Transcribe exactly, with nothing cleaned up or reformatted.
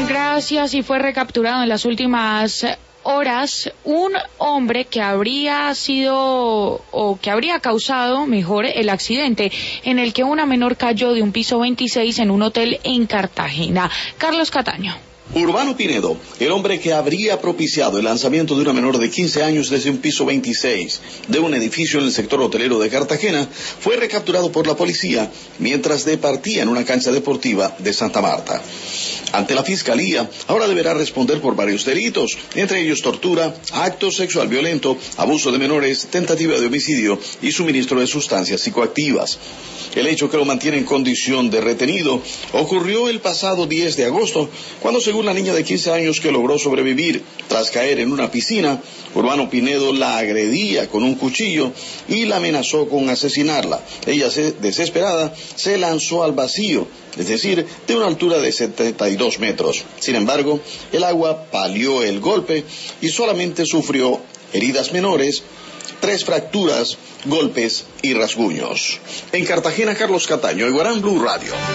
Gracias. Y fue recapturado en las últimas horas un hombre que habría sido o que habría causado, mejor, el accidente en el que una menor cayó de un piso veintiséis en un hotel en Cartagena. Carlos Cataño. Urbano Pinedo, el hombre que habría propiciado el lanzamiento de una menor de quince años desde un piso veintiséis de un edificio en el sector hotelero de Cartagena, fue recapturado por la policía mientras departía en una cancha deportiva de Santa Marta. Ante la Fiscalía, ahora deberá responder por varios delitos, entre ellos tortura, acto sexual violento, abuso de menores, tentativa de homicidio y suministro de sustancias psicoactivas. El hecho que lo mantiene en condición de retenido ocurrió el pasado diez de agosto, cuando, según la niña de quince años que logró sobrevivir tras caer en una piscina, Urbano Pinedo la agredía con un cuchillo y la amenazó con asesinarla. Ella, desesperada, se lanzó al vacío, es decir, de una altura de setenta y dos metros. Sin embargo, el agua palió el golpe y solamente sufrió heridas menores, tres fracturas, golpes y rasguños. En Cartagena, Carlos Cataño, Iguarán Blue Radio.